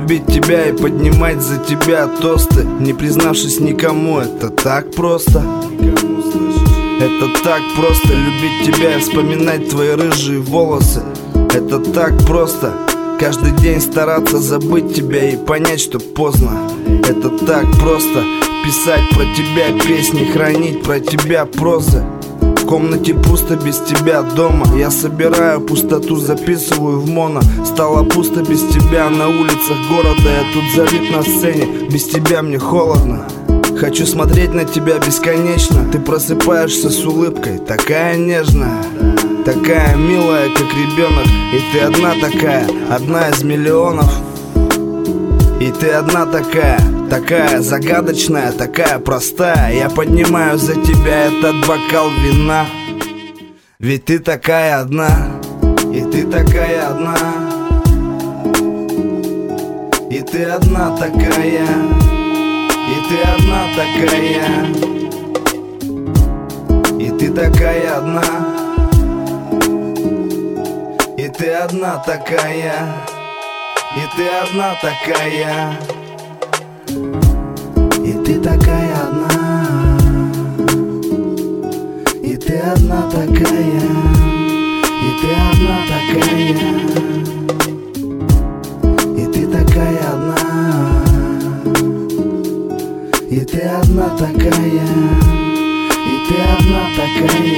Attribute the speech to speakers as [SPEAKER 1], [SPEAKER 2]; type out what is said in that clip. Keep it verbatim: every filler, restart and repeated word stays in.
[SPEAKER 1] любить тебя и поднимать за тебя тосты, не признавшись никому. Это так просто. Это так просто любить тебя и вспоминать твои рыжие волосы. Это так просто каждый день стараться забыть тебя и понять, что поздно. Это так просто писать про тебя песни, хранить про тебя прозы. В комнате пусто без тебя дома. Я собираю пустоту, записываю в моно. Стало пусто без тебя на улицах города. Я тут залип на сцене, без тебя мне холодно. Хочу смотреть на тебя бесконечно. Ты просыпаешься с улыбкой, такая нежная, такая милая, как ребенок. И ты одна такая, одна из миллионов. И ты одна такая, такая загадочная, такая простая. Я поднимаю за тебя этот бокал вина. Ведь ты такая одна, и ты такая одна. И ты одна такая, и ты одна такая. И ты такая одна. И ты одна такая. И ты одна такая. И ты такая одна. И ты одна такая. И ты одна такая. И ты такая одна. И ты одна такая. И ты одна такая.